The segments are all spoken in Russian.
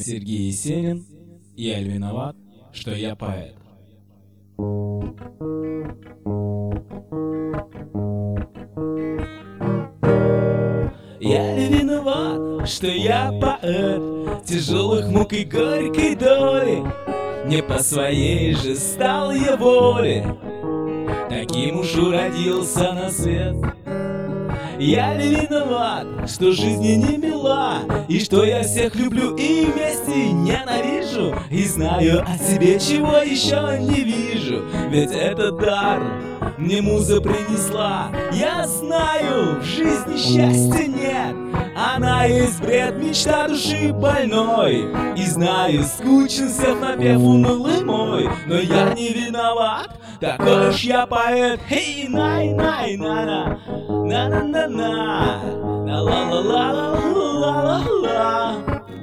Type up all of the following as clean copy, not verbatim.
Сергей Есенин. Я ли виноват, что я поэт? Я ли виноват, что я поэт тяжелых мук и горькой доли? Не по своей же стал я воле, таким уж уродился на свет. Я ли виноват, что жизнь не мила, и что я всех люблю и вместе ненавижу, и знаю о себе, чего еще не вижу, ведь этот дар мне муза принесла. Я знаю, в жизни счастья нет, она есть бред, мечта души больной. И знаю, скучен всех напев унылый мой, но я не виноват, такой уж я поэт. Хей, най-най-на-на, на-на-на-на, ла-ла-ла-ла-ла-ла-ла-ла,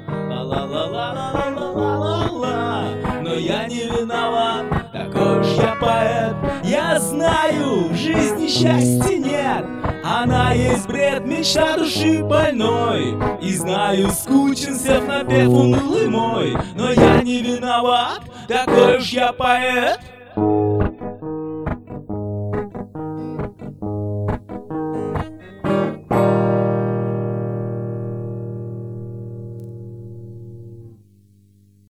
ла-ла-ла-ла-ла-ла-ла-ла. Но я не виноват, такой уж я поэт. Я знаю, в жизни счастья нет, она есть бред, мечта души больной. И знаю, скучен всех напев унылый мой, но я не виноват, такой уж я поэт.